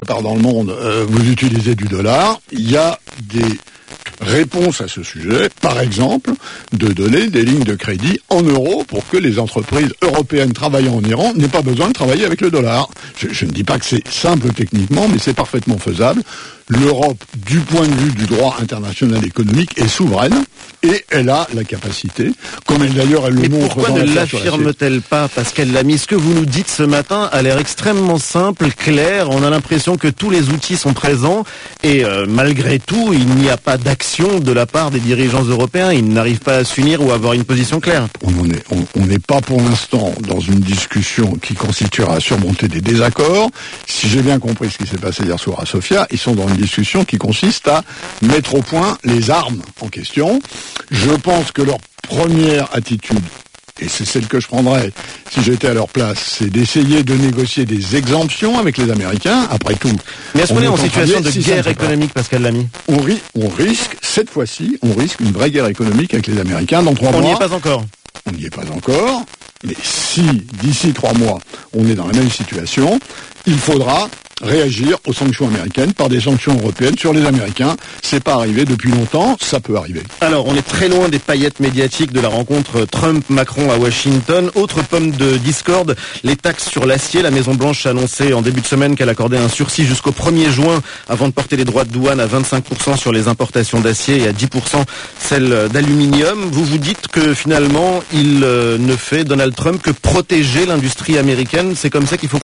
part dans le monde, vous utilisez du dollar. Il y a des réponses à ce sujet, par exemple, de donner des lignes de crédit en euros pour que les entreprises européennes travaillant en Iran n'aient pas besoin de travailler avec le dollar. Je ne dis pas que c'est simple techniquement, mais c'est parfaitement faisable. L'Europe, du point de vue du droit international économique, est souveraine et elle a la capacité, comme elle d'ailleurs elle le montre pourquoi dans ne l'affaire sur l'affirme-t-elle pas, Pascal Lamy? Ce que vous nous dites ce matin a l'air extrêmement simple, clair. On a l'impression que tous les outils sont présents et malgré tout, il n'y a pas d'action de la part des dirigeants européens. Ils n'arrivent pas à s'unir ou à avoir une position claire. On n'est pas pour l'instant dans une discussion qui constituera à surmonter des désaccords. Si j'ai bien compris ce qui s'est passé hier soir à Sofia, ils sont dans une discussion qui consiste à mettre au point les armes en question. Je pense que leur première attitude, et c'est celle que je prendrais si j'étais à leur place, c'est d'essayer de négocier des exemptions avec les Américains. Après tout, mais est-ce qu'on est en situation de guerre économique, Pascal Lamy? On risque, cette fois-ci, une vraie guerre économique avec les Américains dans 3 mois. On n'y est pas encore. On n'y est pas encore. Mais si, d'ici 3 mois, on est dans la même situation, il faudra réagir aux sanctions américaines par des sanctions européennes sur les Américains. C'est pas arrivé depuis longtemps, ça peut arriver. Alors, on est très loin des paillettes médiatiques de la rencontre Trump-Macron à Washington. Autre pomme de discorde, les taxes sur l'acier. La Maison-Blanche a annoncé en début de semaine qu'elle accordait un sursis jusqu'au 1er juin avant de porter les droits de douane à 25% sur les importations d'acier et à 10% celles d'aluminium. Vous vous dites que finalement, il ne fait, Donald Trump, que protéger l'industrie américaine. C'est comme ça qu'il faut